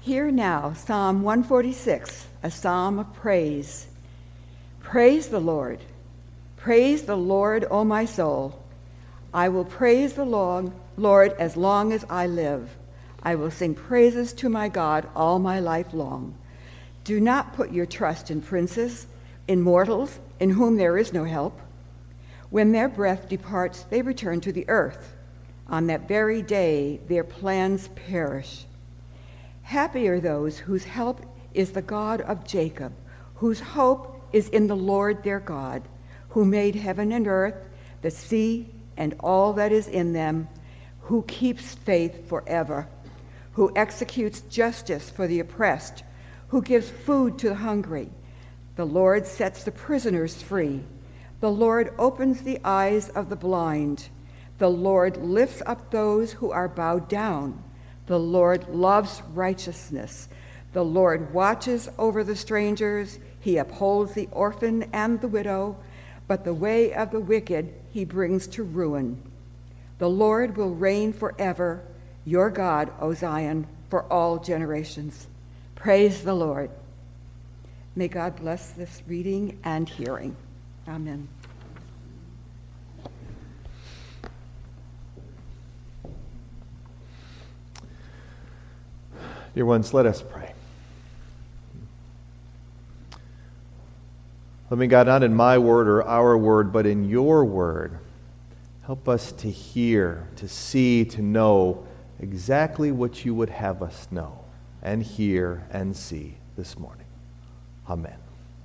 Hear now Psalm 146, a psalm of praise. Praise the Lord. Praise the Lord, O my soul. I will praise the Lord as long as I live. I will sing praises to my God all my life long. Do not put your trust in princes, in mortals, in whom there is no help. When their breath departs, they return to the earth. On that very day, their plans perish. Happy are those whose help is the God of Jacob, whose hope is in the Lord their God, who made heaven and earth, the sea, and all that is in them, who keeps faith forever, who executes justice for the oppressed, who gives food to the hungry. The Lord sets the prisoners free. The Lord opens the eyes of the blind. The Lord lifts up those who are bowed down. The Lord loves righteousness. The Lord watches over the strangers. He upholds the orphan and the widow, but the way of the wicked he brings to ruin. The Lord will reign forever, your God, O Zion, for all generations. Praise the Lord. May God bless this reading and hearing. Amen. Dear ones, let us pray. Let me, God, not in my word or our word, but in your word, help us to hear, to see, to know exactly what you would have us know and hear and see this morning. Amen.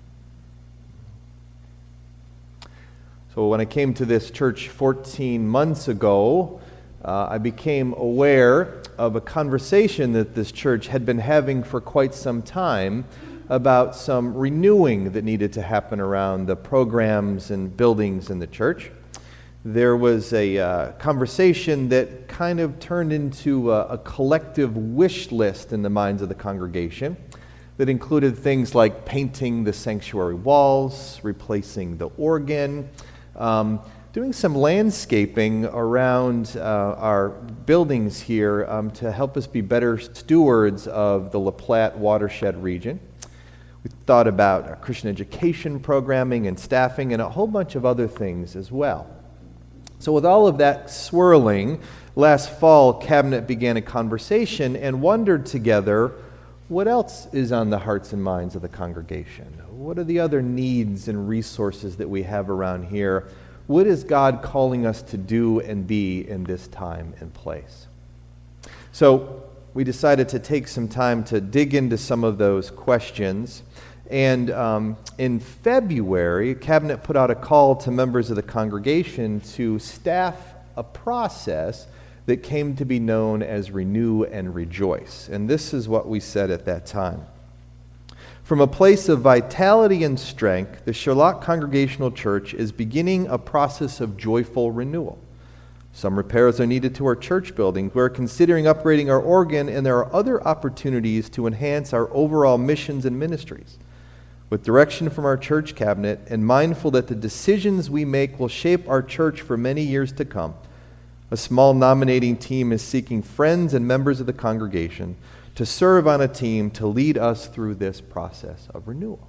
So when I came to this church 14 months ago, I became aware of a conversation that this church had been having for quite some time about some renewing that needed to happen around the programs and buildings in the church. There was a conversation that kind of turned into a collective wish list in the minds of the congregation that included things like painting the sanctuary walls, replacing the organ, doing some landscaping around our buildings here to help us be better stewards of the La Platte watershed region. We thought about Christian education programming and staffing and a whole bunch of other things as well. So with all of that swirling, last fall, Cabinet began a conversation and wondered together, what else is on the hearts and minds of the congregation? What are the other needs and resources that we have around here? What is God calling us to do and be in this time and place? So we decided to take some time to dig into some of those questions. And in February, Cabinet put out a call to members of the congregation to staff a process that came to be known as Renew and Rejoice. And this is what we said at that time. From a place of vitality and strength, the Charlotte Congregational Church is beginning a process of joyful renewal. Some repairs are needed to our church buildings. We're considering upgrading our organ, and there are other opportunities to enhance our overall missions and ministries. With direction from our church cabinet and mindful that the decisions we make will shape our church for many years to come, a small nominating team is seeking friends and members of the congregation to serve on a team to lead us through this process of renewal.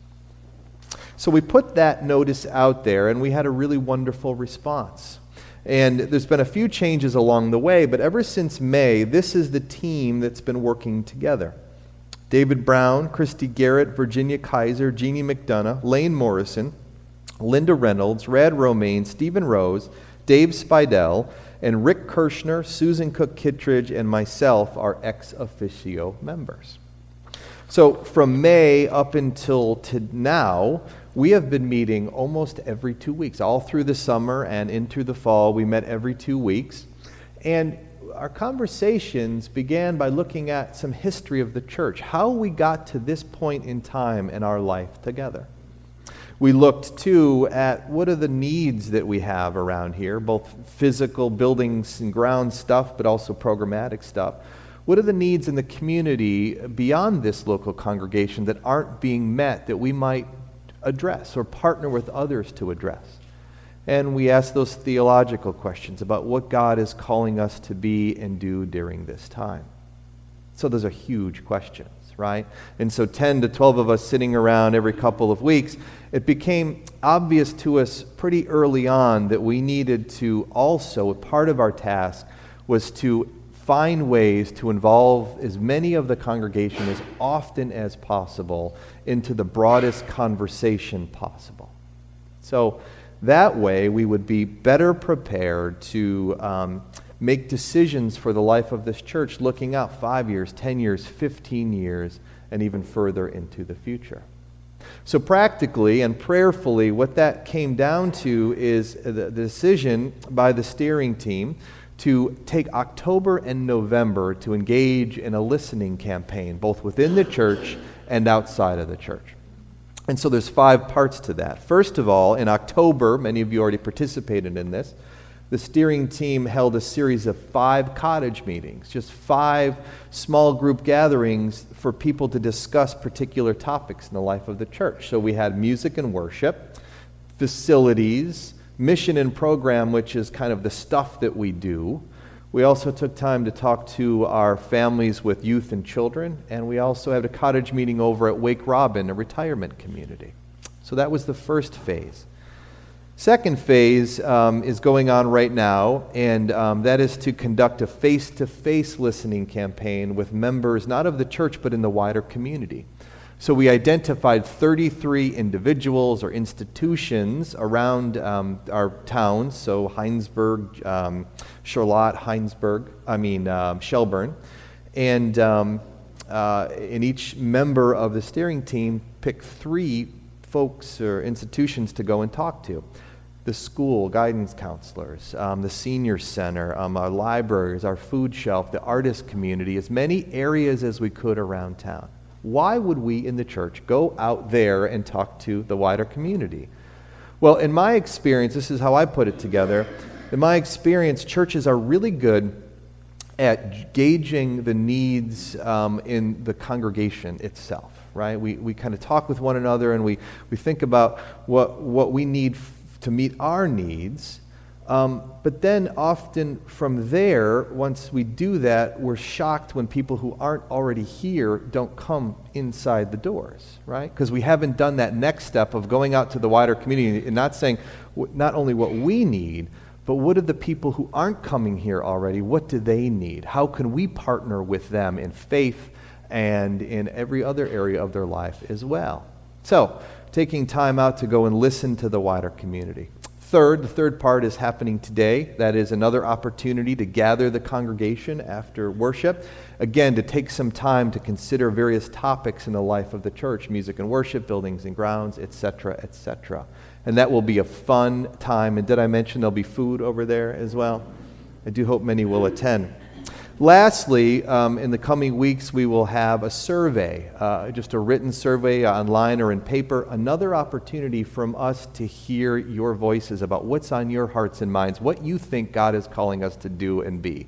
So we put that notice out there, and we had a really wonderful response. And there's been a few changes along the way, but ever since May, this is the team that's been working together. David Brown, Christy Garrett, Virginia Kaiser, Jeannie McDonough, Lane Morrison, Linda Reynolds, Rad Romaine, Stephen Rose, Dave Spidell, and Rick Kirshner, Susan Cook-Kittredge, and myself are ex officio members. So from May up until now, we have been meeting almost every 2 weeks. All through the summer and into the fall, we met every 2 weeks. And our conversations began by looking at some history of the church, how we got to this point in time in our life together. We looked, too, at what are the needs that we have around here, both physical buildings and ground stuff, but also programmatic stuff. What are the needs in the community beyond this local congregation that aren't being met that we might address or partner with others to address? And we asked those theological questions about what God is calling us to be and do during this time. So those are huge questions, right? And so 10 to 12 of us sitting around every couple of weeks, it became obvious to us pretty early on that we needed to also, part of our task was to find ways to involve as many of the congregation as often as possible into the broadest conversation possible. So that way we would be better prepared to make decisions for the life of this church looking out 5 years, 10 years, 15 years, and even further into the future. So practically and prayerfully, what that came down to is the decision by the steering team to take October and November to engage in a listening campaign, both within the church and outside of the church. And so there's 5 parts to that. First of all, in October, many of you already participated in this, the steering team held a series of 5 cottage meetings, just 5 small group gatherings for people to discuss particular topics in the life of the church. So we had music and worship, facilities, mission and program, which is kind of the stuff that we do. We also took time to talk to our families with youth and children, and we also had a cottage meeting over at Wake Robin, a retirement community. So that was the first phase. Second phase is going on right now, and that is to conduct a face-to-face listening campaign with members not of the church but in the wider community. So we identified 33 individuals or institutions around our towns, so Heinsberg, Charlotte, Shelburne, and each member of the steering team picked 3 folks or institutions to go and talk to. The school, guidance counselors, the senior center, our libraries, our food shelf, the artist community, as many areas as we could around town. Why would we in the church go out there and talk to the wider community? Well, in my experience, this is how I put it together. In my experience, churches are really good at gauging the needs in the congregation itself, right? We kind of talk with one another and we think about what we need to meet our needs. But then often from there, once we do that, we're shocked when people who aren't already here don't come inside the doors, right? Because we haven't done that next step of going out to the wider community and not saying not only what we need, but what do the people who aren't coming here already, what do they need? How can we partner with them in faith and in every other area of their life as well? So, taking time out to go and listen to the wider community. The third part is happening today. That is another opportunity to gather the congregation after worship. Again, to take some time to consider various topics in the life of the church, music and worship, buildings and grounds, etc., etc. And that will be a fun time. And did I mention there'll be food over there as well? I do hope many will attend. Lastly, in the coming weeks, we will have a survey, just a written survey online or in paper, another opportunity from us to hear your voices about what's on your hearts and minds, what you think God is calling us to do and be.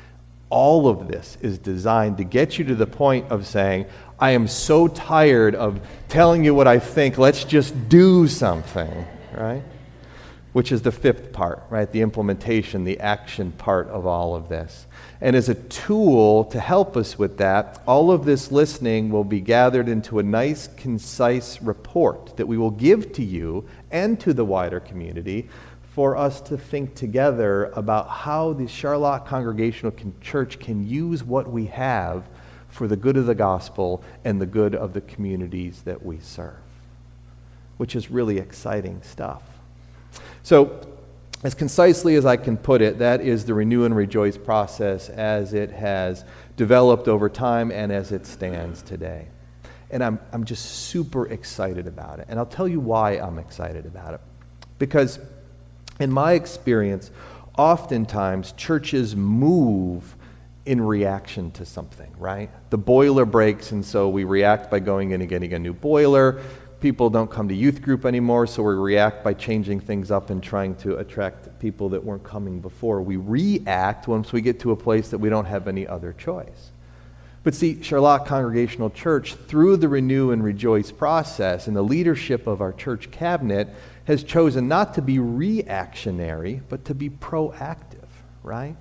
All of this is designed to get you to the point of saying, I am so tired of telling you what I think, let's just do something, right? Which is the 5th part, right? The implementation, the action part of all of this. And as a tool to help us with that, all of this listening will be gathered into a nice, concise report that we will give to you and to the wider community for us to think together about how the Charlotte Congregational Church can use what we have for the good of the gospel and the good of the communities that we serve, which is really exciting stuff. So, as concisely as I can put it, that is the Renew and Rejoice process as it has developed over time and as it stands today. And I'm just super excited about it. And I'll tell you why I'm excited about it. Because in my experience, oftentimes churches move in reaction to something, right? The boiler breaks, and so we react by going in and getting a new boiler. People don't come to youth group anymore, so we react by changing things up and trying to attract people that weren't coming before. We react once we get to a place that we don't have any other choice. But see, Charlotte Congregational Church, through the Renew and Rejoice process and the leadership of our church cabinet, has chosen not to be reactionary, but to be proactive, right?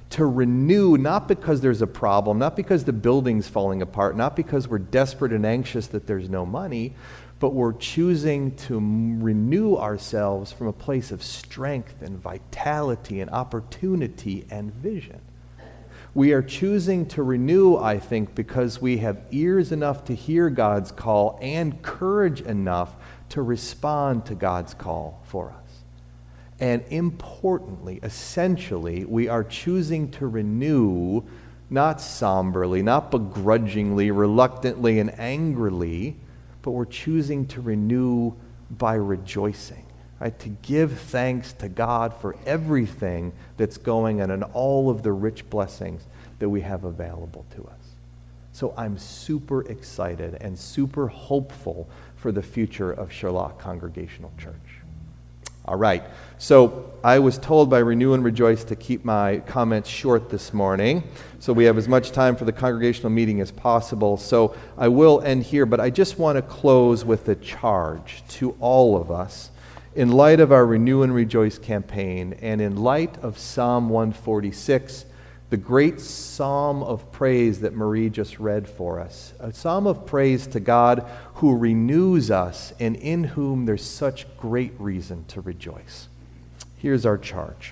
To renew, not because there's a problem, not because the building's falling apart, not because we're desperate and anxious that there's no money, but we're choosing to renew ourselves from a place of strength and vitality and opportunity and vision. We are choosing to renew, I think, because we have ears enough to hear God's call and courage enough to respond to God's call for us. And importantly, essentially, we are choosing to renew not somberly, not begrudgingly, reluctantly, and angrily, but we're choosing to renew by rejoicing, right? To give thanks to God for everything that's going on and all of the rich blessings that we have available to us. So I'm super excited and super hopeful for the future of Sherlock Congregational Church. All right, so I was told by Renew and Rejoice to keep my comments short this morning, so we have as much time for the congregational meeting as possible. So I will end here, but I just want to close with a charge to all of us in light of our Renew and Rejoice campaign and in light of Psalm 146, the great psalm of praise that Marie just read for us. A psalm of praise to God who renews us and in whom there's such great reason to rejoice. Here's our charge.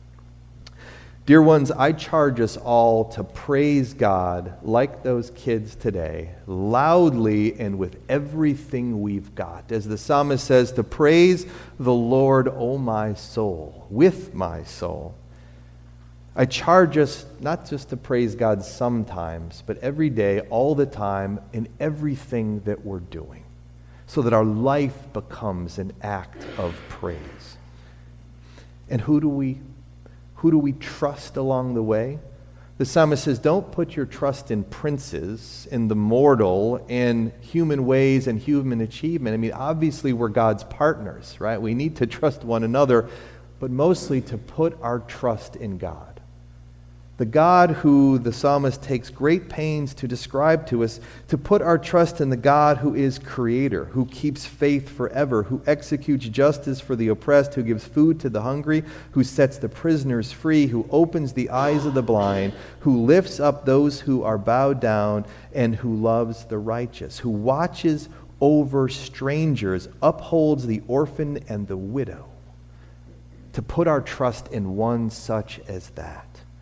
Dear ones, I charge us all to praise God like those kids today, loudly and with everything we've got. As the psalmist says, to praise the Lord, O my soul, with my soul. I charge us not just to praise God sometimes, but every day, all the time, in everything that we're doing, so that our life becomes an act of praise. And who do we trust along the way? The psalmist says, don't put your trust in princes, in the mortal, in human ways and human achievement. I mean, obviously we're God's partners, right? We need to trust one another, but mostly to put our trust in God. The God who the psalmist takes great pains to describe to us, to put our trust in the God who is creator, who keeps faith forever, who executes justice for the oppressed, who gives food to the hungry, who sets the prisoners free, who opens the eyes of the blind, who lifts up those who are bowed down, and who loves the righteous, who watches over strangers, upholds the orphan and the widow. To put our trust in one such as that.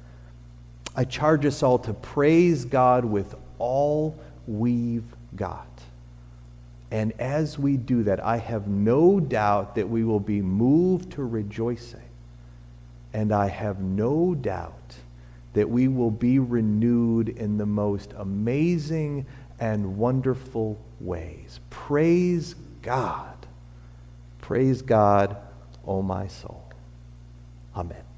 I charge us all to praise God with all we've got. And as we do that, I have no doubt that we will be moved to rejoicing. And I have no doubt that we will be renewed in the most amazing and wonderful ways. Praise God. Praise God, O my soul. Amen.